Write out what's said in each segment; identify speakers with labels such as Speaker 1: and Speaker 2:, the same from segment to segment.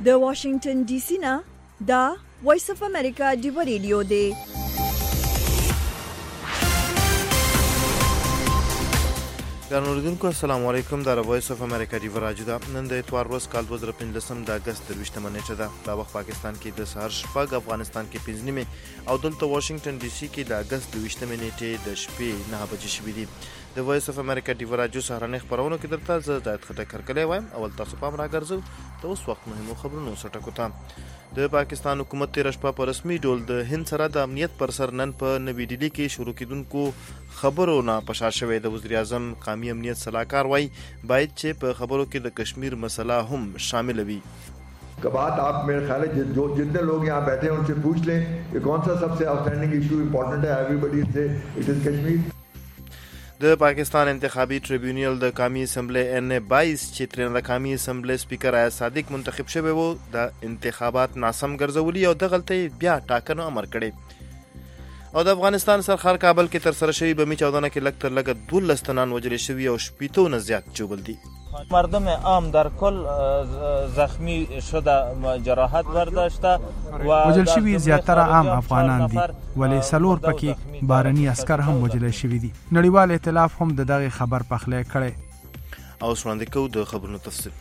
Speaker 1: د واشنگټن ډي سي نه دا وایس اف امریکا ډیو ریډیو دی.
Speaker 2: ګرانوردونکو السلام علیکم. دا وایس اف امریکا ډیو راډیو ده. نن د اتوار ورځ کال 2015 د اگست 23 نیټه ده. دا وخت پاکستان کې د سهار شپږ، افغانستان کې 5 نیمه او دلته واشنگټن ډي سي کې د اگست 22 نیټه د شپې 9 بجې شوې دي. د وایس اف امریکا ډیو راډیو سهارنۍ خبرونو کې درته زه د خټکر کلی وایم. اول تاسو پام راګرځو د اوس وخت مهمو خبرونو سټکو ته. د پاکستان حکومت تیر شپه په رسمي ډول د هند سره د امنیت پر سر نن په نوې ډیلي کې شروع کېدونکو خبرو نه پشار شوی. د وزیر اعظم قومي امنیت صلاحکار وایي باید چې په خبرو کې د کشمیر مسله هم شامل وي.
Speaker 3: बात आप मेरे ख्याल है जो जितने लोग यहाँ बैठे हैं उनसे पूछ लें कि कौन सा सबसे आउटस्टैंडिंग इशू इम्पोर्टेंट है. एवरीबडी से इट इज कश्मीर.
Speaker 2: د پاکستان انتخابي ټریبیونل د قومي اسمبلی N22 چې ترنه د قومي اسمبلی سپیکر ایاز صادق منتخب شوی وو د انتخابات ناسم ګرځولي او د غلطۍ بیا ټاکنو امر کړي. او د افغانستان سرخار کابل کې تر سره شوی بمی 14 کې لږ تر لږه 12 تنان وژل شوي او 80 نه زیات جوبل دي.
Speaker 4: مردم عام در کل زخمی شده، جراحت برداشته و
Speaker 5: وژل شوي زیاتره عام افغانان دي، ولی سلور پکې بارني عسكر هم وژل شوي دي. نړیوال ائتلاف هم د دغه خبر پخلی کړی.
Speaker 2: او وړاندې کوو د خبرونو تفصیل.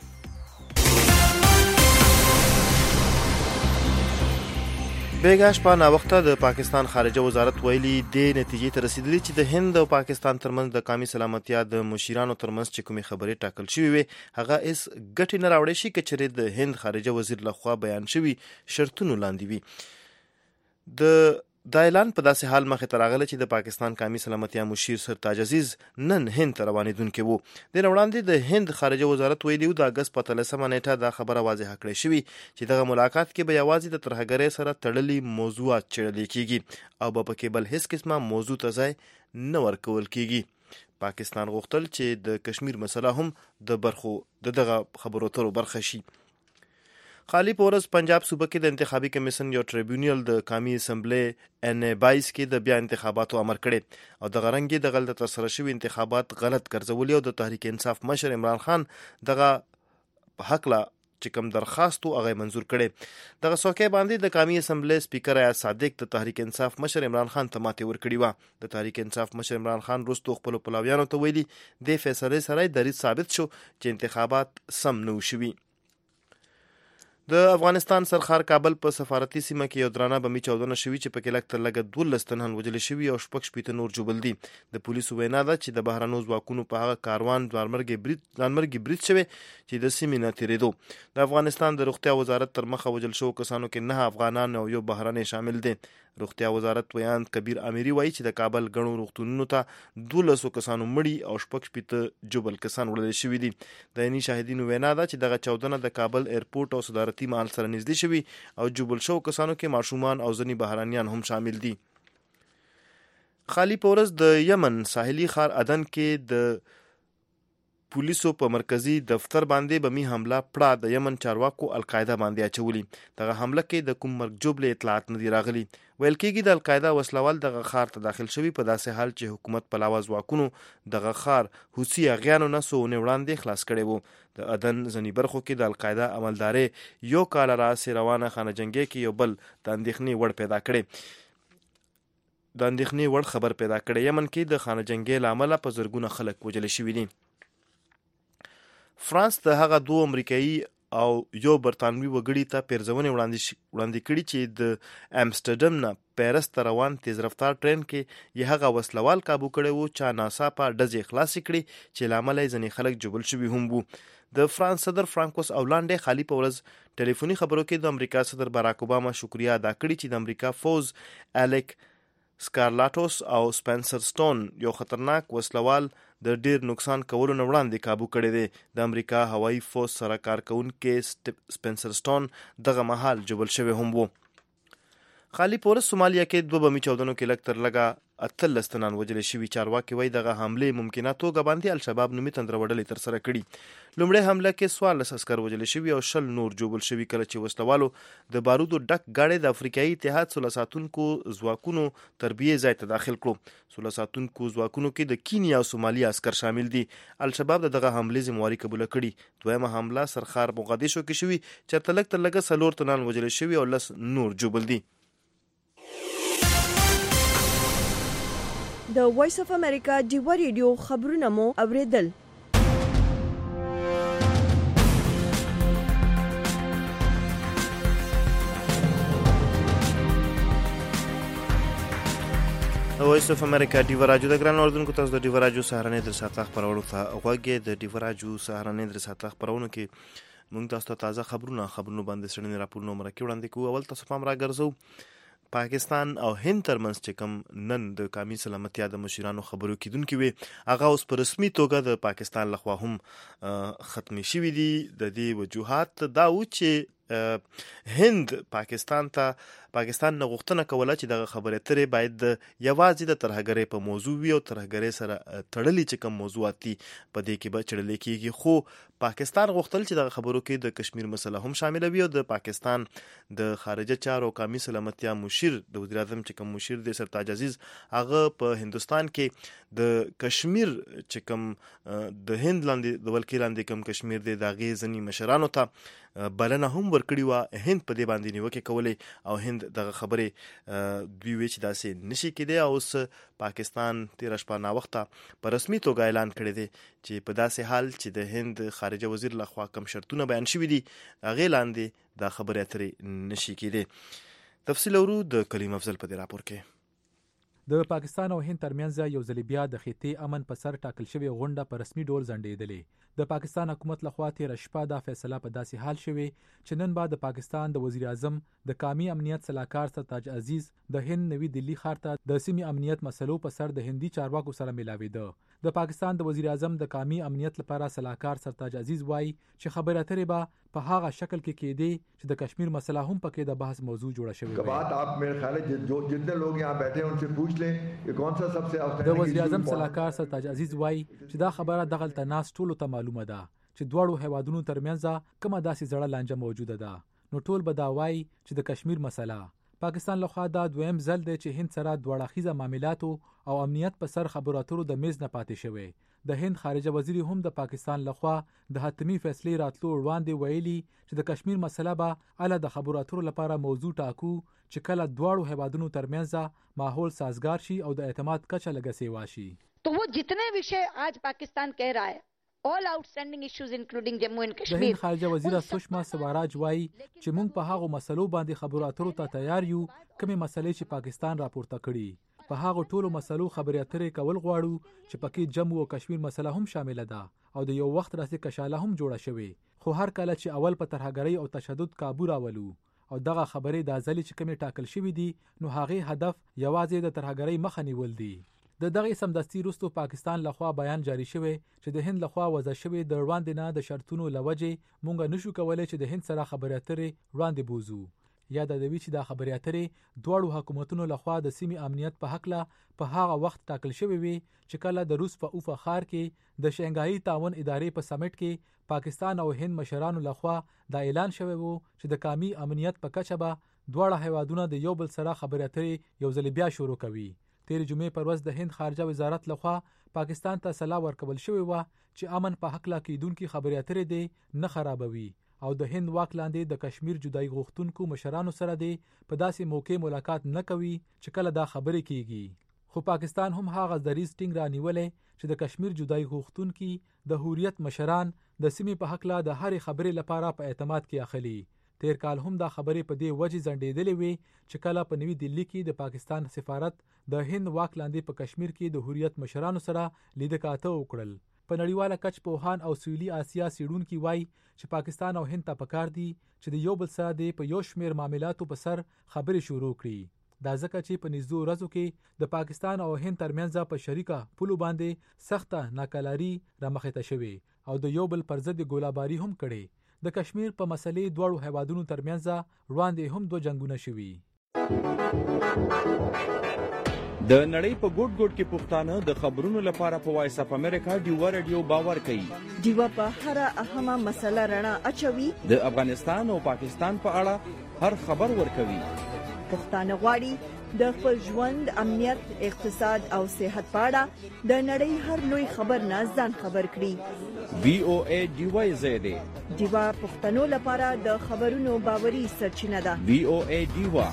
Speaker 2: بیګا شپه نا وخته د پاکستان خارجه وزارت ویلي د نتیجې ته رسیدلی چې د هند او پاکستان ترمنځ د قومي سلامتیا د مشیرانو ترمنځ چې کومې خبرې ټاکل شوې وي هغه هیڅ ګټې نه راوړی شي که چېرې د هند خارجه وزیر لخوا بیان شوي شرطونو لاندې وي. دا اعلان په داسې حال مخې ته راغلی چې د پاکستان قومي سلامتیا مشیر سر تاج عزیز نن هند ته روانېدونکی وو. د نه وړاندې د هند خارجه وزارت ویلي و د اګست په 13 نیټه دا خبره واضحه کړې شوې چې دغه ملاقات کې به یوازې د ترهګرۍ سره تړلي موضوعات څېړل کېږي او به پکې بل هیڅ قسمه موضوع ته ځای نه ورکول کېږي. پاکستان غوښتل چې د کشمیر مسله هم د دغه خبرو اترو برخه شي. خالی پورز پنجاب صوبه کې د انتخابي کمیشن یو ټریبیونل د قومي اسمبلی N22 کې د بیا انتخاباتو امر کړي او د غرنګي د غلط ترسره شوي انتخابات غلط ګرځولي او د تحریک انصاف مشر عمران خان دغه حق لا چې کوم درخواست هغه منظور کړي. دغه څوکۍ باندې د قومي اسمبلی سپیکر ایاز صادق د تحریک انصاف مشر عمران خان ته ماتې ورکړې وه. د تحریک انصاف مشر عمران خان وروسته خپلو پلویانو ته ویلي د فیصلې سره دریځ ثابت شو چې انتخابات سم نه شوي. د افغانستان سرخار کابل په سفارتي سیمه کې یو درانه بمي 14 شوي چې پکې لږ تر لږه 12 تنان وژل شوي او 6 نور جوبل دي. د پولیسو وینا ده چې د بهرنیو ځواکونو په هغه کاروان ځانمرګي برید شوی چې د سیمې نه تېرېدو. د افغانستان د روغتیا وزارت تر مخه وژل شوو کسانو کې 9 افغانان او یو بهرنی شامل دي. روغتیا وزارت ویان کبیر امیری وایي چې د کابل غنو روغتونونو ته 12 کسانو مړي او 6 جوبل کسان وړل شوي دي. د عیني شاهدینو وینا ده چې دغه 14 د کابل ایرپورټ او صدارتي محل سره نږدې شوي او جوبل شو کسانو کې ماشومان او ځینې بهرانیان هم شامل دي. خالی پورز د یمن ساحلي ښار عدن کې د پولیسو په مرکزی دفتر باندې بمی حمله پړه د یمن چارواکو القاعده باندې اچولي. دغه حمله کې د کوم مرګ جوړ اطلاعات نه دي راغلي. ویل کېږي د القاعده وسلوال دغه ښار ته داخل شوي په داسې حال چې حکومت په لاواز واکونو دغه ښار حوثي اغیانو نه څو ونې وړاندې خلاص کړی وو. د عدن ځینې برخو کې د القاعده عملدارې یو کال راهیسې روانه خانه جنګۍ کې یو بل د اندېښنې وړ خبر پیدا کړی. یمن کې د خانه جنګۍ له امله په زرګونه خلک وژل شوي دي. فرانس د هغه 2 امریکایي او یو برطانوي وګړي ته پیرزونې وړاندې کړي چې د امسټرډم نه پیرس ته روان تیز رفتار ټرین کې یې هغه وسلوال کابو کړی وو چې ناڅاپه ډزې خلاصې کړي چې له امله یې ځینې خلک جوبل شوي هم وو. د فرانس صدر فرانکوس اولاندې خالی په ورځ ټلیفوني خبرو کې د امریکا صدر باراک اوباما شکریا ادا کړې چې د امریکا فوز الیک سکارلاټوس او سپنسر سټون یو خطرناک وسلوال د ډیر نقصان کولو نه وړاندې کابو کړی دی. د امریکا هوایي فوز سره کار کوونکی سپنسر سټون دغه مهال جوبل شوی هم وو. خالی پورس سومالیا کې 2 بمي چاودنو کې لږ تر لږه 18 تنان وجل شوي. چارواکي وایي دغه حمله ممکنه توګه باندې الشباب نومي تندروړلې تر سره کړي. لومړی حمله کې 14 عسكر وجل شوي او 20 نور جوبل شوي کله چې وسلوالو د بارودو ډک غاړې د افریقایي اتحاد سوله ساتونکو ځواکونو تربیه ځای ته داخل کړو. سوله ساتونکو ځواکونو کې د کینیا او سومالیا عسكر شامل دي. الشباب دغه حمله ذمہواری قبول کړي. دویمه حمله سرخار موغادیشو کې شوي چې تر لږه 4 تنان وجل شوي او 10 نور جوبل دي.
Speaker 1: د وایس اف امریکا ډیوا ریډیو خبرونه مو اوریدل.
Speaker 2: وایس اف امریکا ډیوا راډیو د ګران اوردونکو تاسو د ډیوا راډیو سهارنۍ در ساعت خبرونو ته غوږی. د ډیوا راډیو سهارنۍ در ساعت خبرونو کې موږ تاسو ته تازه خبرونه باندې سړنی راپورونه مرکه وړاندې کوو. اول تاسو پام راګرځو پاکستان او هند ترمنځ چې کوم نن د قومي سلامتیا د مشرانو خبرو کیدونکو وي هغه اوس په رسمي توګه د پاکستان لخوا هم ختمي شوي دي. د دې وجوهات دا و چې هند پاکستان نه غوښتنه کوله چې دغه خبرې اترې باید یوازې د ترهګرۍ په موضوع وي او ترهګرۍ سره تړلې چې کوم موضوعات دي په دې کې به چړلې کېږي. خو پاکستان غوښتل چې دغه خبرو کې د کشمیر مسله هم شامل وي او د پاکستان د خارجه چارو قومي سلامتیا مشیر د وزیر اعظم چې کوم مشیر دی سرتاج عزیز هغه په هندستان کې د کشمیر چې کوم د هند لاندې د ولکې لاندې کوم کشمیر دی د هغې ځینې مشرانو ته بلنه هم ورکړې وه. هند په دې باندې نیوکې کولې او هند دغه خبرې دوی وی چې داسې نشي کېدی. او اوس پاکستان تیره شپه ناوخته په رسمي توګه اعلان کړی دی چې په داسې حال چې د هند خارجه وزیر لخوا کوم شرطونه بیان شوي دي هغې لاندې دا خبرې اترې نشي کېدی. تفصیل ورو د کلیم افضل په دې راپور کې.
Speaker 6: د پاکستان او هند ترمنځ یو ځل بیا د خطې امن په سر ټاکل شوی غونډه په رسمي ډول ځنډېدلې. د پاکستان حکومت لخوا تیره شپه دا فیصله په داسې حال شوی چې نن بعد د پاکستان د وزیر اعظم د قومي امنیت صلاحکار سرتاج عزیز د هند نوي دلی ښار ته د سیمې امنیت مسلو په سر د هندي چارواکو سره ملاوېده. د پاکستان د وزیر اعظم د قومي امنیت لپاره صلاحکار سرتاج عزیز وایي چې خبرې اترې به په هغه شکل کې کېدی چې د کشمیر مسله هم پکې د بحث موضوع جوړه شوې وي.
Speaker 3: بات آپ میرے خیال ہے جو جتنے لوگ یہاں بیٹھے ہیں ان سے پوچھ لیں کہ کون سا سب سے
Speaker 6: د وزیر اعظم صلاحکار سرتاج عزیز وایي چې دا خبره دغلته ناس ټولو ته معلومه ده چې دواړو هیوادونو ترمنځ کومه داسې زړه لانجه موجوده ده. نو ټول به دا وایي چې د کشمیر مسله پاکستان لخوا دا دویم ځل دی چې هند سره دوه اړخیزه معاملاتو او امنیت په سر خبرو اترو د میز نه پاتې شوی. د هند خارجه وزیر هم د پاکستان لخوا د حتمی فیصلې راتلو وړاندې ویلي چې د کشمیر مسله به اله د خبرو اترو لپاره موضوع ټاکو چې کله دواړو هیوادونو ترمنځ ماحول سازگار شي او د اعتماد کچه لږه سیوا شي.
Speaker 7: تو وہ جتنے وشے آج پاکستان کہہ رہا ہے all outstanding issues including Jammu and Kashmir.
Speaker 6: د هند خارجه وزیره سشما سواراج وایي چې موږ په هغو مسلو باندې خبرو اترو ته تیار یو کومې مسلې چې پاکستان راپورته کړي. په هغو ټولو مسلو خبرې اترې کول غواړو چې پکې جمو او کشمیر مسله هم شامل ده او د یو وخت راځي کشاله هم جوړه شوی. خو هر کله چې اول په ترهګرۍ او تشدد کابو راولو او دغه خبرې د ځلې چې کومې ټاکل شوی دي نو هغه هدف یوازې د ترهګرۍ مخه نیول دي. د دغه سمدستي وروسته پاکستان لخوا بیان جاری شوی چې د هند لخوا وضع شوی د وړاندې نه د شرطونو لوجې مونږ نشو کولای چې د هند سره خبرې اترې وړاندې بوزو. یا د دوی چې د خبرې اترې دواړو حکومتونو لخوا د سیمې امنیت په حق له په هغه وخت ټاکل شوی وي چې کله د روس په اوفه ښار کې د شنګهاي تعاون ادارې په سمیټ کې پاکستان او هند مشرانو لخوا دا اعلان شوی وو چې د قومي امنیت په کچه به دواړه هیوادونه د یو بل سره خبرې اترې یو ځل بیا شروع کوي. تیرې جمعې پر ورځ د هند خارجه وزارت لخوا پاکستان ته سلا ورکول شوی و چې امن په حق لا کېدونکو خبرې اترې دي نه خرابوي او د هند واک لاندې د کشمیر جدای غوښتونکو مشرانو سره دي په داسې موقع ملاقات نه کوي چې کله دا خبرې کیږي. خو پاکستان هم هغه دریز ټینګ رانیولې چې د کشمیر جدای غوښتونکو د هوریت مشران د سیمې په حق لا د هر خبرې لپاره په اعتماد کې اخلي. تیر کال هم دا خبرې په دې وجه ځنډېدلې وي چې کله په نوي دلی کې د پاکستان سفارت د هند واک لاندې په کشمیر کې د هوریت مشرانو سره لیده کاته وکړل. په نړیواله کچ پوهان او سویلي آسیا څېړونکي وایي چې پاکستان او هند ته پکار دي چې د یو بل سره د په یو شمېر معاملاتو په سر خبرې شروع کړي. دا ځکه چې په نږدې ورځو کې د پاکستان او هند ترمنځ په شریکه پولو باندې سخته ناکلاري رامخته شوې او د یو بل پر ضد ګولاباري هم کړې. د کشمیر په مسلې دواړو هیوادونو ترمنځ وړاندې هم دوه جنگونه شوي.
Speaker 8: د نړۍ په ګوټ ګوټ کې پښتانه د خبرونو لپاره په وایس اف امریکا ډیوا رادیو باور کوي.
Speaker 1: ډیوا په هر اهمه مسله رڼا اچوي.
Speaker 8: د افغانستان او پاکستان په اړه هر خبر ورکوي.
Speaker 1: پښتانه غواړي د خپل ژوند، امنیت، اقتصاد او صحت په اړه د نړۍ هر لوی خبر نه ځان خبر کړي.
Speaker 8: VOA ډیوا زیاده
Speaker 1: ډیوا پښتنو لپاره د خبرونو باوري سرچینه ده.
Speaker 8: VOA ډیوا.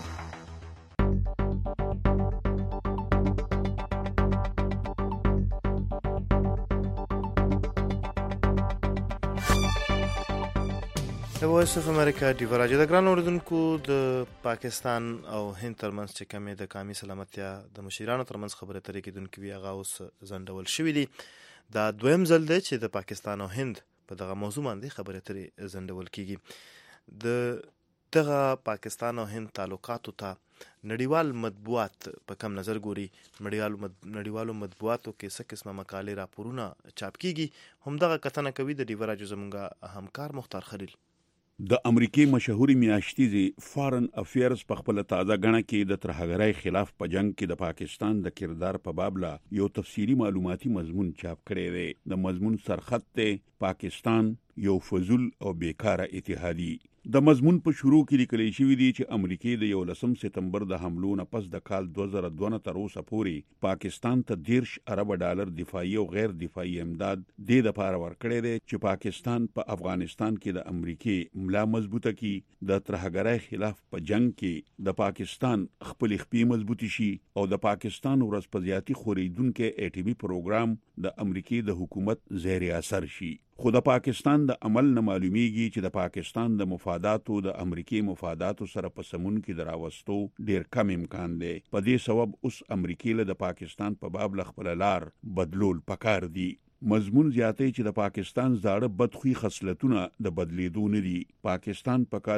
Speaker 2: وایس اف امریکا ډیوا راډیو د ګران اوریدونکو د پاکستان او هند ترمنځ چې کومې د قومي سلامتیا د مشیرانو ترمنځ خبرې اترې کېدونکې وي هغه اوس ځنډول شوي دي. دا دویم ځل دی چې د پاکستان او هند په دغه موضوع باندې خبرې اترې ځنډول کېږي. د دغه پاکستان او هند تعلقاتو ته نړیوال مطبوعات په کم نظر ګوري. نړیوالو مطبوعاتو کې څه قسمه مقالې راپورونه چاپ کېږي. همدغه کتنه کوي د ډیوا راډیو زموږ همکار مختار خلیل.
Speaker 9: د امریکای مشهوري میاشتیزي فارن افیرز په خپل تازه غڼه کې د ترهګرۍ خلاف په جنگ کې د پاکستان د کردار په باب لا یو تفصیلی معلوماتي مضمون چاپ کړی دی. د مضمون سرخط ته پاکستان یو فضول او بیکاره اتحادی. د مضمون په شروع کې لیکل شوی دی چې امریکای د 11 سپتمبر د حملو نه پس د کال 2002 تر اوسه پورې پاکستان ته 10 ارب ډالر دفاعي او غیر دفاعي امداد د لپاره ورکړی دی چې پاکستان په افغانستان کې د امریکای ملا مضبوطه کی، د ترهګرۍ خلاف په جنگ کې د پاکستان خپل خپې مضبوطی شي او د پاکستان ورځپزیاتی خوریدونکو اټیبي پروګرام د امریکای د حکومت زیر اثر شي. خو د پاکستان د عمل نه معلومیږي چې د پاکستان د مفاداتو د امریکای مفاداتو سره په سمون کې دراوستو ډیر کم امکان دی. په دې سبب اوس امریکای له د پاکستان په باب خپل لار بدلول پکار دی. مضمون زیاتې چې د پاکستان زاړه بدخوي خصلتونه د بدلیدو نه دي. پاکستان په کال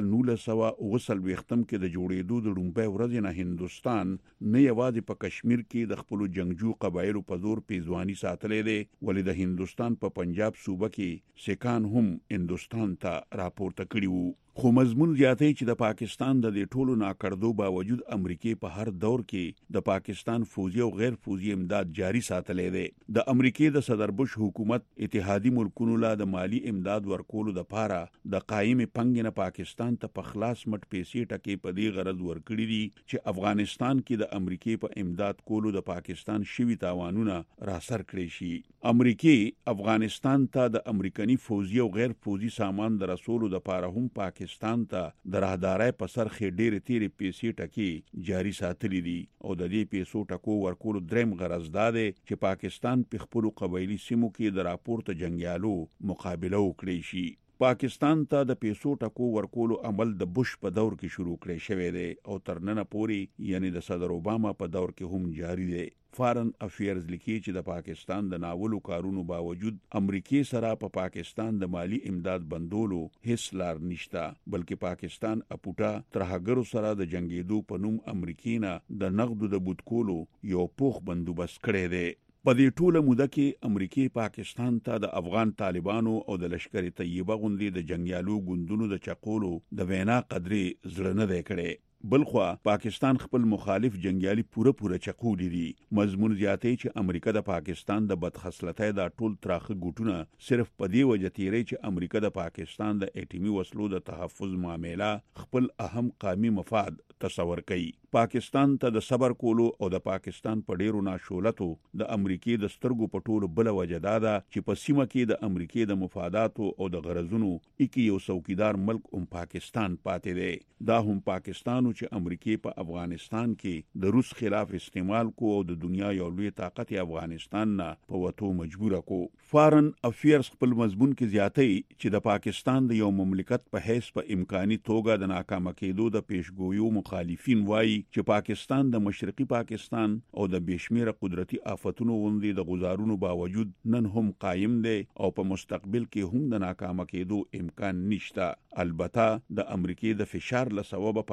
Speaker 9: 1929 کې د جوړېدو د لومړۍ ورځې نه هندستان نه یوازې په کشمیر کې د خپل جنگجو قبایلو په زور پیزوانی ساتلې دي، ولې د هندستان په پنجاب صوبه کې سکان هم هندستان ته راپورته کړي وو. خو مضمون زیاتې چې د پاکستان د دې ټولو ناکردو باوجود امریکای په هر دور کې د پاکستان فوزي او غیر فوزي امداد جاری ساتلې ده. د امریکای د صدر بوش حکومت اتحادی ملکونو لا د مالی امداد ورکولو د پاره د قائم پنګ نه پاکستان ته په خلاص مټ پیسې ټکي په دې غرض ورکړي دي چې افغانستان کې د امریکای په امداد کولو د پاکستان شوی تاوانونه را سر کړی شي. امریکای افغانستان ته د امریکایي فوزي او غیر فوزي سامان د رسولو د پاره هم پاکستان ته د راهدارۍ په سر خې ډېرې تیرې پیسې ټکي جاری ساتلې دي او د دې پیسو ټکو ورکولو دریم غرض دا دی چې پاکستان په خپل قبایلی سیمو کې د راپورته جنگیالو مقابله وکړي شي. پاکستان ته د پیسو ټکو ورکولو عمل د بوش په دور کې شروع کړی شوی دی او تر نن پورې یعنی د صدر اوباما په دور کې هم جاری دی. فارن افیرز لیکي چې د پاکستان د ناولو کارونو باوجود امریکای سره په پاکستان د مالی امداد بندولو هیڅ لار نشته، بلکې پاکستان اپوټا ترهګرو سره د جنگیدو په نوم امریکای نه د نقدو د بوتکولو یو پوخ بندوبست کړی دی. په دې ټوله موده کې امریکای پاکستان ته د افغان طالبانو او د لشکر طیبه غوندي د جنگیالو ګوندونو د چقولو د وینا قدرې زړه نه دی کړی. بلخوا پاکستان خپل مخالف جنگیالي پوره چقولي دي. مضمون زیاتې چې امریکا د پاکستان د بدخصلتۍ د ټول تراخه ګوټونه صرف په دې وجه تیری چې امریکا د پاکستان د اټیمي وسلو د تحفظ معاملې خپل اهم قومي مفاد تصور کوي. پاکستان ته د صبر کولو او د پاکستان په ډیرو ناشولتو د امریکای د سترګو په ټولو بل وجه دا ده چې په سیمه کې د امریکای د مفاداتو او د غرضونو کې یو څوکیدار ملک پاکستان پاتې دی. دا هم پاکستانو چې امریکای په افغانستان کې د روس خلاف استعمال کو او د دنیا یو لوی طاقت افغانستان نه په وټو مجبور کو. فارن افیرز خپل مضمون کې زیاتې چې د پاکستان د یو مملکت په حیث په امکاني توګه د ناکام کېدو د پیشګویو مخالفین وایي چې پاکستان د مشرقي پاکستان او د بشمیره قدرتي آفتونو غوندي د غزارونو باوجود نن هم قائم دی او په مستقبل کې هم د ناکام کېدو امکان نشته. البته د امریکای د فشار له سبب پاکستان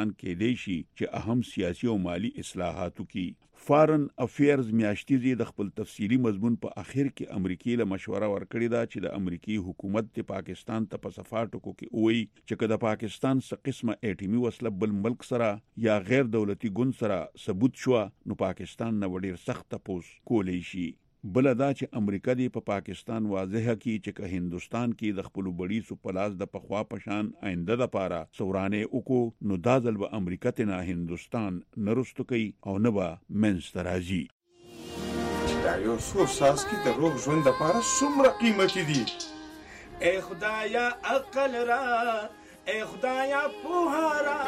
Speaker 9: پاکستان کېدای شي چې اهم سیاسي او مالی اصلاحات وکړي. فارن افیرز میاشتې د خپل تفصیلی مضمون په اخر کې امریکای له مشوره ورکړې ده چې د امریکای حکومت د پاکستان ته په صفاتو کې وایي چې که د پاکستان څه قسمه اټومي وسله بل ملک سره یا غیر دولتي ګوند سره ثبوت شو نو پاکستان نه ډیر سخت تپوس کولی شي. بل دا چې امریکا دی په پاکستان واضحه کی چې که هندستان کې د خپل بڑی سو پلاس د پخوا پشان آینده د پاره سورانه وکړو نو دا ځل به امریکا ته نه هندستان نرستو کوي او نه به منځ راځي.
Speaker 10: دا یو څو ساس کې د روغ ژوند لپاره څومره قیمتي دي.
Speaker 11: اے خدایا عقل را اے خدایا پوها را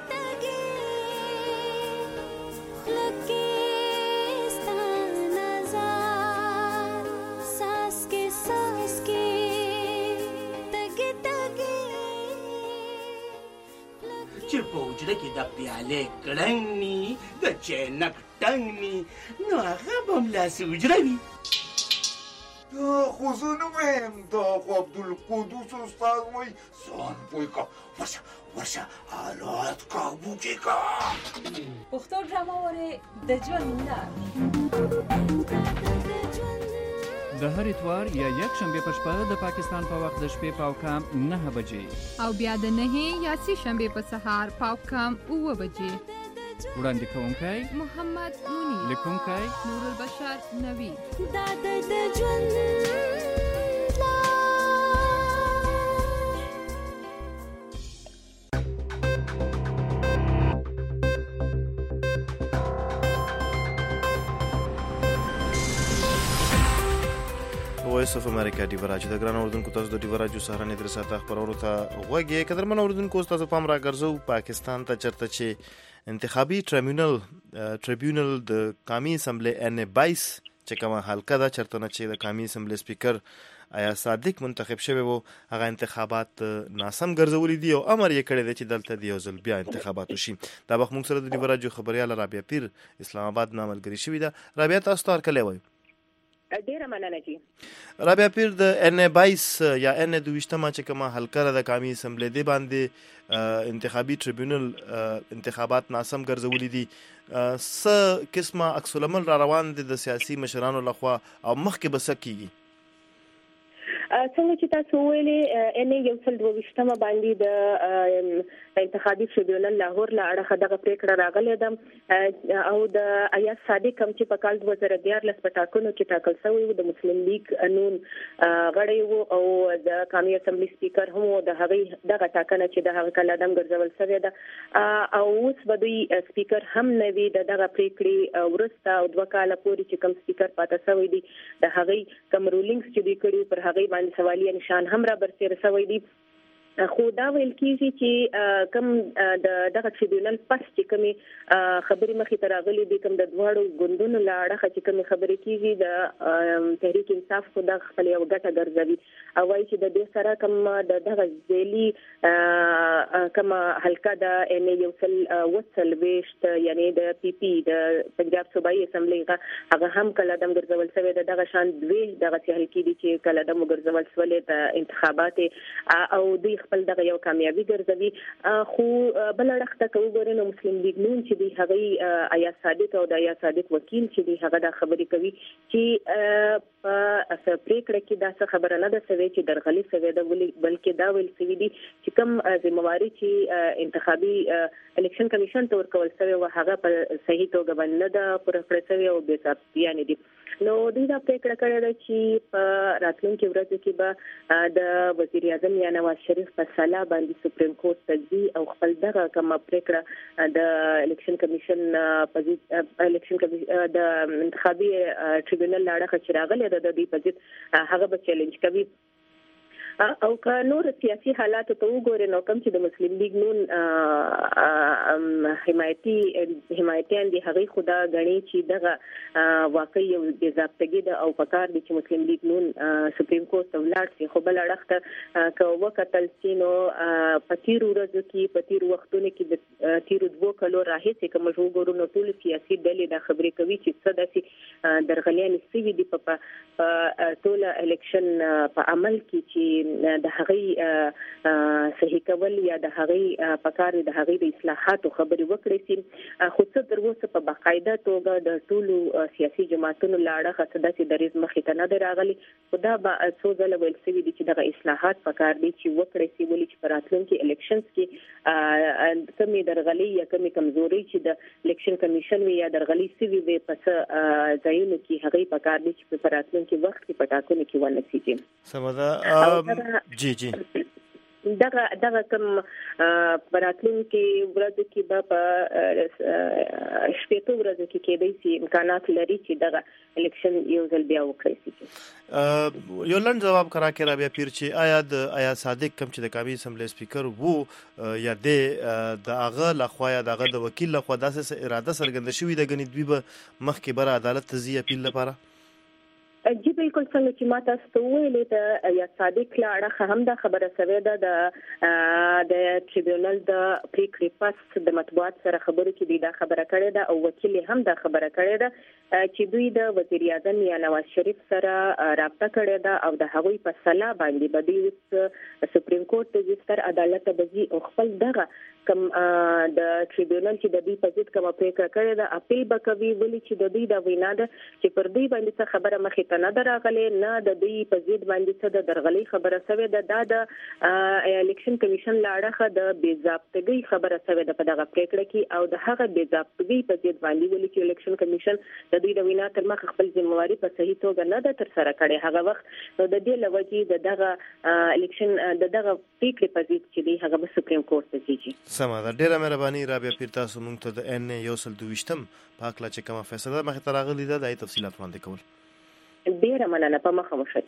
Speaker 11: چې په وجره کې د پیالې کړنګ ني د چینک ټنګ ني نو هغه به ملاسې وجره وي.
Speaker 10: دا خو زه نه وایم دا خو عبدالقدوس استاد وایي ځان پوه که ورشه حالات کابو کې که.
Speaker 12: پښتو ډرامه وارې د ژوند لار
Speaker 13: د هر اتوار یا یک شنبه په شپه د پاکستان په وخت د شپې پاو کام 9 بجې
Speaker 14: او بیا د 9 یا 10 شنبه په سهار پاو کام 9 بجې.
Speaker 13: وړاندې کوونکی
Speaker 14: محمد مونی،
Speaker 13: لیکونکی
Speaker 14: نور البشر نوی.
Speaker 15: دا د ژوند
Speaker 2: وایس اف امریکا دی وراج د ګران اوردونکو تاسو د دی وراجو سهارنې در ساته خبرونو ته غوږی قدرمن اوردونکو تاسو پام را ګرځو پاکستان ته چرته چې انتخابي ټریبیونل د قومي اسمبلی ان 22 چې کومه حلقه ده چرته نه چې د قومي اسمبلی سپیکر آیا صادق منتخب شوی وو هغه انتخابات ناسم ګرځولې دي او امر یې کړی دی چې دلته دی ځل بیا انتخابات وشي. دا وخت موږ سره د دی وراجو خبريال رابعه پیر اسلام آباد ناملګری شوی ده. رابعه تاسو تار کله وای
Speaker 16: ډیره مننه جی.
Speaker 2: رابعه پیر د ان 22 یا ان 22 چې کومه حلقه د قومي اسمبلی دی باندې انتخابي ټریبیونل انتخابات ناسم ګرځولې دي څه قسمه عکس العمل را روان دي د سیاسي مشرانو لخوا او مخکې بس کیږي.
Speaker 16: څنګه چې تاسو ویلي ان یو څل 22 باندې د انتخابي ټریبیونل لاهور له اړخه دغه پریکړه راغله ده او د ایاز صادق هم چې په کال 2014 په ټاکنو کې ټاکل شوی و د مسلم لیگ قانون غړی وو او د قومي اسمبلی سپیکر هم د هغه دغه ټاکنه چې د هغه کله دم ګرځول شوی ده او اوس به دوی سپیکر هم نه وي دغه پریکړې ورسته او 2 کال پورې چې کوم سپیکر پاتې شوی دی د هغه کوم رولینګز چې دوی کړي پر هغه سوالیه نشان هم را برسېره شوی دی. خو دا ویل کیږي چې کوم دغه ټریبیونل پس چې کومي خبرې مخې ته راغلي دي کوم د دواړو ګوندونو له اړخه چې کومي خبرې کیږي د تحریک انصاف خو د خپل یو ګټه ګرځوي او وايي چې د دې سره کوم دغه ځېلي کوم حلقه د ان یو څل وصل وشت یعنی د پی پی د پنجاب صوبایي اسمبلی هغه هم کله دم ګرځول شوی دغه شان دوی دغه حلقې دي چې کله دم ګرځول شوی د انتخابات او دوی خپل دغه یو کامیابی ګرځوي. خو بل اړخ ته وګورئ نو مسلم لیگ نون چې دی هغه ایاز صادق او د ایاز صادق وکیل چې دی هغه د خبرې کوي چې په پریکړه کې دا څه خبره نه ده سوي چې درغلي سوي ده بلکې دا ویل سوي دي چې کوم ذمہواری چې انتخابي الیکشن کمیشن ته ورکول شوی و هغه په صحیح توګه باندې ده پر پرې شوی او بې ثبتیانې دي. نو دوی دا پریکړه کړې ده چې په راتلونکي ورځو کې به د وزیر اعظم یا نواز شریف په سلا باندې سپریم کورټ ته ځي او خپل دغه کومه پریکړه د الیکشن کمیشن د انتخابي ټریبیونل لاړه چې راغله د دې په ضد هغه به چیلنج کوي او که نور سیاسي حالات ته وګورئ نو کوم چې د مسلم لیگ نون حمایتيان دي هغه خدا غني چې دغه واقعي یو د ضابطګي د او پکار دي چې مسلم لیگ نون سپریم کورټ ته ولاړ شي خو بل اړخته که وکتل سينو پتیر ورځو کې پتیر وختونه کې د تیر 2 کلو راهیسې کوم وګورو نو ټول سیاسي ډلې د خبرې کوي چې څه داسې درغلیان سوي دي په ټول الیکشن په عمل کې چې د هغې صحیح کول یا د هغې پکار د هغې د اصلاحاتو خبرې وکړې سي خو څه تر اوسه په باقاعده توګه د ټولو سیاسي جماعتونو له اړخه څه داسې دریځ مخې ته نه دی راغلی خو دا به څو ځله ویل سوي دي چې دغه اصلاحات پکار دي چې وکړې سي ولې چې په راتلونکي الیکشنز کې کمې درغلي یا کمې کمزوري چې د الیکشن کمیشن وي یا درغلي سوي وي په ځایونو کې هغې پکار دي چې په راتلونکي وخت کې په ټاکنو کې ونسیږي.
Speaker 2: سمه جی
Speaker 16: دغه کوم براتلونکي ورځو کې به په شپږ ورځو کې کېدای شي امکانات لري چې دغه الیکشن یو ځل بیا وکړي شي.
Speaker 2: یو لنډ جواب کرا کې رابیا پیر چې آیا صادق کم چې د قومي اسمبلی سپیکر وو یا د هغه لخوا یا دغه د وکیل لخوا داسې اراده څرګنده شوې ده غني دوی به مخکې بر عدالت ته ځي اپیل لپاره؟
Speaker 16: جی بالکل څنګه چې ما تاسو ته ویلې ده یا صادق لا اړه هم دا خبره سوي ده د ټریبیونل د پریکړې پس د مطبوعات سره خبرو کې دا خبره کړې ده او وکیل هم دا خبره کړې ده چې دوی د وزیر اعظم یا نواز شریف سره رابطه کړې ده او د هغوی په سلا باندې بدی سپریم کورټ ته ستر عدالت ته بځي او خپل دغه کوم د ټریبیونل چې د دې په ضد کومه پریکړه کړې ده اپیل وکوي ولې چې د دې د وینا ده چې پر دې باندې څه خبره مخې ته نه دراغلې نه د دې په ضد باندې څه د درغلي خبره سوي ده د الیکشن کمیشن لاړه د بې ضابطګۍ خبره سوي ده په دغه پریکړه کې او د هغه بې ضابطګۍ په ضد باندې ولې چې الیکشن کمیشن د دې د وینا تر مخ خپل ځمواري په صحیح توګه نه ده تر سره کړې هغه وخت نو د دې لوجې دغه الیکشن دغه پریکړه په ضد چې دی هغه په سپریم کورټ ته ځي.
Speaker 2: سمه ده. ډیره مهرباني رابیا پیر تاسو مونږ ته د ان یو سل 22 پاکلا چې کومه فیصله مخې ته راغلې ده د تفصیلات وړاندې کول.
Speaker 16: ډیره مننه په مخه مو شه.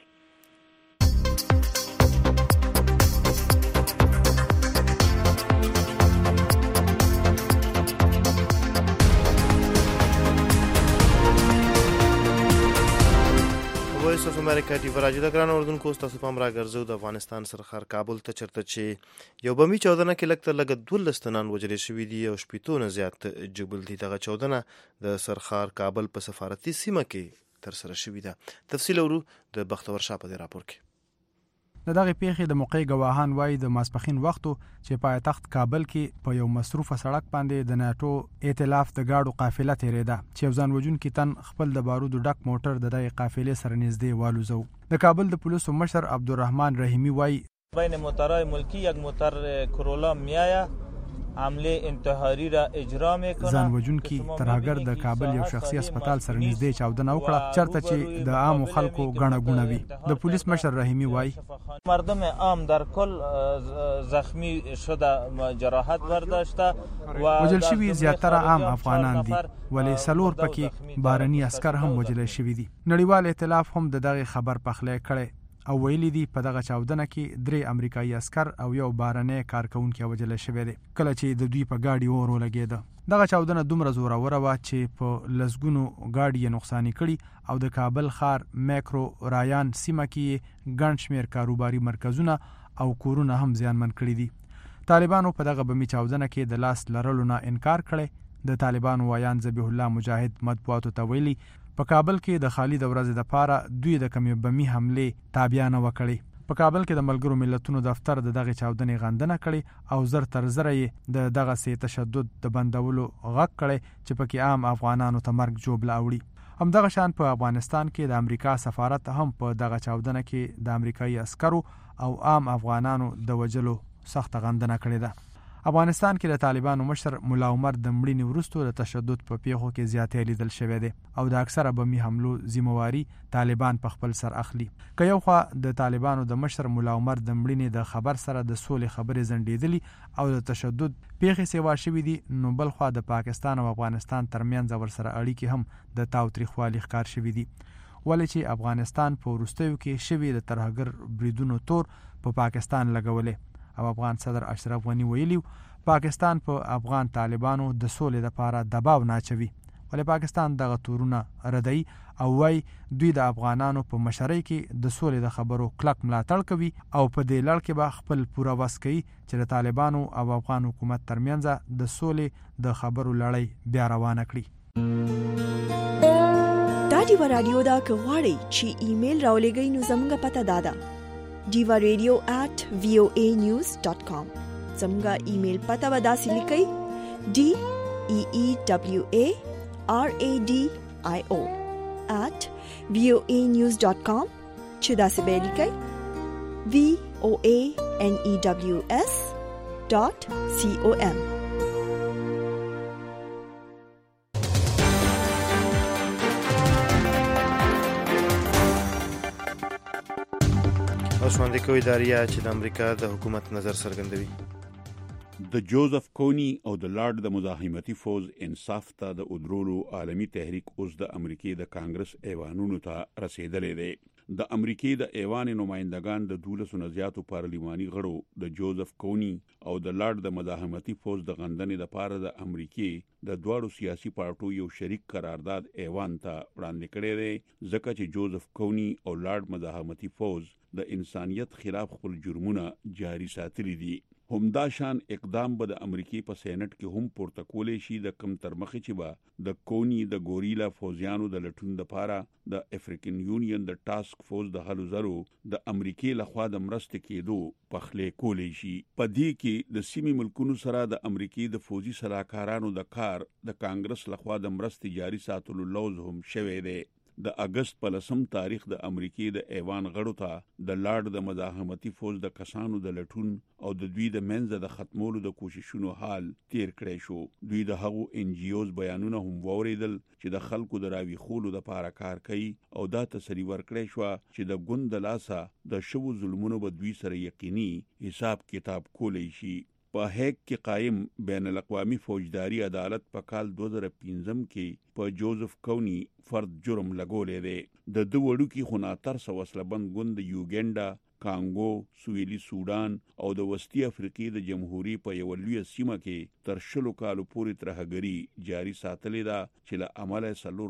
Speaker 2: وایس اف امریکا ټي راجو د ګران اردوونکو تاسو په امر راګرځو د افغانستان سرخار کابل ته چرته چې یو بمی 14 کې لکه لګ 12 تنان وجلې شوې دي او شپېتونه زیات جبل دي دغه 14 د سرخار کابل په سفارتي سیمه کې تر سره شوې ده. تفصیل ورو د بختور شاه په راپور کې.
Speaker 5: د دغه پیښې د موقع گواهان وایي د ماسپخین وختو چې پایتخت کابل کې په یو مصروفه سړک باندې د ناتو ائتلاف د گاډو قافله تیریده چې ځان وجون کې تن خپل د بارودو ډک موټر د دغه قافلې سره نږدې والوزو. د کابل د پولیسو مشر عبدالرحمن رحیمی وایي
Speaker 4: بین موترهای ملکی یک موتر کرولا میایه عمله انتحاری را اجرا میکنه.
Speaker 5: ځان وجون کې ترهګر د کابل یو شخصي هسپتال سره نږدې چاودنه وکړه چرته چې د عام خلکو غڼه غونه وي. د پولیس مشر رحیمی وایي
Speaker 4: مردم عام در کل زخمی شده جراحت برداشته و
Speaker 5: وجل شوی زیاتره عام افغانان دي ولی سلور پکې بارني عسكر هم وجل شوی دي. نړیوال ائتلاف هم د دغه خبر پخلی کړي او ویلي دي په دغه چاودنه کې 3 امریکایي عسكر او یو بارني کارکونکو وجل شوی دي کله چې د دوی په گاډي اور ولګیده. دغه چاودنه دومره زوروره و چې په لزګونو گاډي نقصان کړي او د کابل ښار میکرو رایان سیمه کې ګڼ شمیر کاروباري مرکزونه او کورونه هم زیانمن کړي دي. طالبانو په دغه بمی چاودنه کې د لاس لرلو نه انکار کړي. د طالبانو وایان ذبیح الله مجاهد مطبوعاتو ته ویلي په کابل کې د خالد ورځ د پاره دوی د کمی بمی حمله تابعانه وکړي. په کابل کې د ملګرو ملتونو دفتر د دغه چاودنې غندنه کړي او زر تر زر د دغه سي تشدد د بندولو غږ کړي چې پکې عام افغانانو ته مرګ جوړ لاوړي. هم دغه شان په افغانستان کې د امریکا سفارت هم په دغه چاودنه کې د امریکایي عسکرو او عام افغانانو د وجلو سخت غندنه کړې ده. افغانستان کې د طالبانو مشر مولا عمر د مړینې وروسته د تشدد په پیښو کې زیاتې لیدل شوې ده او د اکثره بمی حملو ذمہواری طالبان په خپل سر اخلي. که یو خوا د طالبانو د مشر مولا عمر د مړینې د خبر سره د سولې خبرې زندېدلې او د تشدد پیښې سیوا شوې دي نو بل خوا د پاکستان او افغانستان ترمنځ ورسره اړیکې هم د تاوتریخوالي ښکار شوې دي ولې چې افغانستان په وروستیو کې شوی د ترهګر بریدونو تور په پاکستان لګولې او افغان صدر اشرف غنی ویلی پاکستان په افغان طالبانو د سولې لپاره دباو نه چوي ولې پاکستان دغه تورونه ردی او وای دوی د افغانانو په مشرۍ کې د سولې د خبرو کلک ملاتړ کوي او په دې لړ کې به خپل پوره وس کوي چې د طالبانو او افغان حکومت ترمنځ د سولې د خبرو لړۍ بیا روانه کړي.
Speaker 1: دا دی رادیو دا کغواړي چې ایمیل راولېږئ نو زموږه پته دادا divaradio@voanews.com. زموږه ایمیل پته وداسې لیکئ deewadio@voanews.com چې داسې به لیکئ voanews.com.
Speaker 2: اوسوانده کوي داریا چې د امریکا د حکومت نظر څرګندوي.
Speaker 9: د جوزف کونی او د لارډ د مزاحمتي فوز انصاف ته د ادرولو عالمی تحریک اوس د امریکای د کانګرس ایوانونو ته رسیدلې دی. د امریکای د ایوان نمائندگان د 12 نه زیاتو پارلماني غړو د جوزف کونی او د لارډ د مزاحمتي فوز د غندنې لپاره د امریکای د دوړو سیاسي پارټو یو شریک قرارداد ایوان ته وړاندې کړی دی، ځکه چې جوزف کونی او لارډ مزاحمتي فوز د انسانیت خلاف خپل جرمونه جاری ساتلي دي. همدا شان اقدام به د امریکای په سېنات کې هم پورته کولې شي د کم تر مخې چې به د کونی د ګوریلا فوزیانو د لټون لپاره د افریقن یونین د ټاسک فورس د هلو زرو د امریکای لخوا د مرستې کېدو پخلې کولې شي. په دې کې د سیمې ملکونو سره د امریکای د فوزي صلاحکارانو د کار د کانګرس لخوا د مرستې جاری ساتلو لوز هم شوی دی. د اگست په 10 تاریخ د امریکای د ایوان غړو ته د لارډ د مزاحمتي فوز د کسانو د لټون او د دوی د منځ د ختمولو د کوششونو حال تیر کړی شو. دوی د هغو ان جی اوز بیانونه هم ووریدل چې د خلکو د راوي خولو د لپاره کار کوي او دا تسری ورکړی شو چې د ګوند د لاسه د شوو ظلمونو به دوی سره یقیني حساب کتاب کولی شي. په هیګ کې قائم بین الاقوامی فوجداري عدالت په کال 2015 کې په جوزف کونی فرد جرم لګولې دی. د دوه وړوکي خناتر وسلبند ګوند یوګنډا، کانګو، سویلي سودان او د وسطي افریقې د جمهوریت په یو لوی سیمه کې تر 20 کالو پورې ترهګری جاری ساتلې ده چې له عمله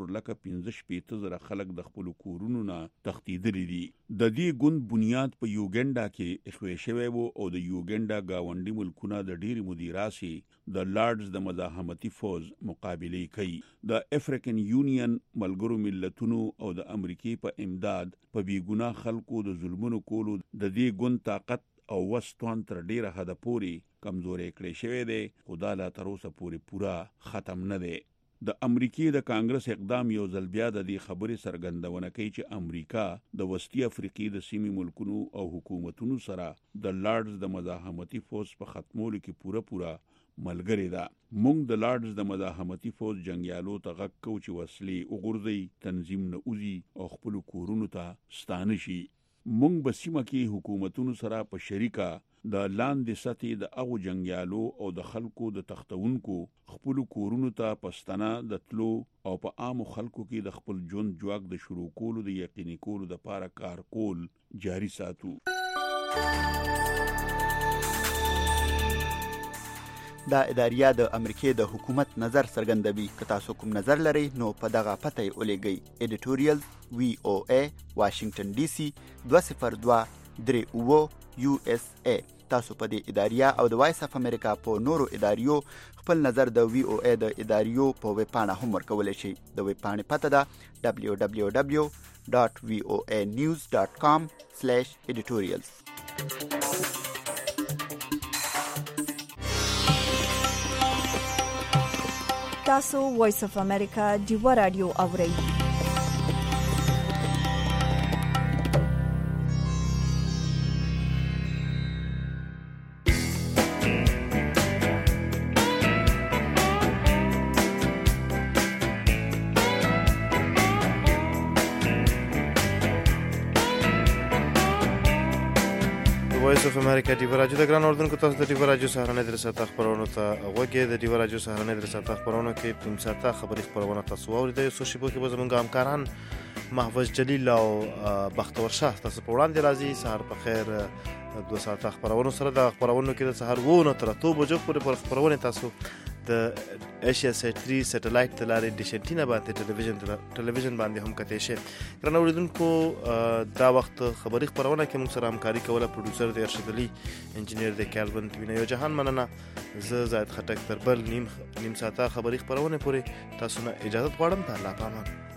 Speaker 9: 4,15,000 خلک د خپل کورونو نه تښتیدلي دي. د دې ګوند بنیاد په یوګنډا کې اخوي شوی وو او د یوګنډا گاونډي ملکونه د ډېری مدیراسي د لارډز د مزاحمتي فوز مقابله کوي. د افریقن یونین ملګرو ملتونو او د امریکای په امداد په بیګناه خلکو د ظلمونو کولو د دې ګوند طاقت او وسطون تر ډیره حد پورې کمزوري کړی شوی دی، خدا لا تر اوسه پورې پورا ختم نه دی. د امریکای د کانګرس اقدام یو ځل بیا د دې خبرې څرګندونه کوي چې امریکا د وسطي افریقې د سیمې ملکونو او حکومتونو سره د لارډز د مزاحمتي فوز په ختمولو کې پورا ملګری ده. مونږ د لارډز د مزاحمتي فوز جنگیالو ته غږ کوو چې وسلې وغورځي، تنظیم نه اوزي او خپل کورونو ته ستانه شي. مونږ به سیمه کې حکومتونو سره په شریکه د لاندې سطحې د هغو جنگیالو او د خلکو د تختونکو خپل کورونو ته پښتنه د تلو او په عامو خلکو کې د خپل ژوند جواک د شروع کولو د یقیني کولو لپاره کار کول جاری ساتو.
Speaker 17: دا اداریه د امریکای د حکومت نظر څرګندوي. که تاسو کوم نظر لرئ نو په دغه پته یې ولیږئ. editorial VOA Washington DC 20238 USA. تاسو په دې اداریه او د وایس اف امریکا په نورو اداریو خپل نظر د VOA د اداریو په ویب پاڼه هم ورکولی شئ. د ویب پاڼې پته ده www.voanews.com/editorials.
Speaker 1: تاسو وایس اف امریکا دیوا رادیو اورئ.
Speaker 2: وایس اف امریکا دیوا رادیو د ګران اردوونکو تاسو د دیوا رادیو سهارنۍ د رساته خبرونو ته غوږی. د دیوا رادیو سهارنۍ د رساته خبرونو کې پم ساته خبري خبرونه تاسو واورئ. سو شی په کې به زموږ همکاران محفوظ جلیل او بختور شاه تاسو په وړاندې راځي. سهار په خیر. 2 ساعته خبرونو سره د خبرونو کې د سهار 9 تر 2 بجو پورې پر خبرونه تاسو د ایشیا سیټ 3 سټلایټ تلاري ډیشنټینا باندې ټلویزیون باندې هم کته شي. ګران اوریدونکو دا وخت خبري خبرونه کې موږ سره همکاري کوله. پروډوسر د ارشد علي، انجینیر د کالبن توینه یو جهان مننه. زه زاید خټک تر بل نیم ساعته خبري خبرونه پورې تاسو نه اجازه غواړم. په الله پامان.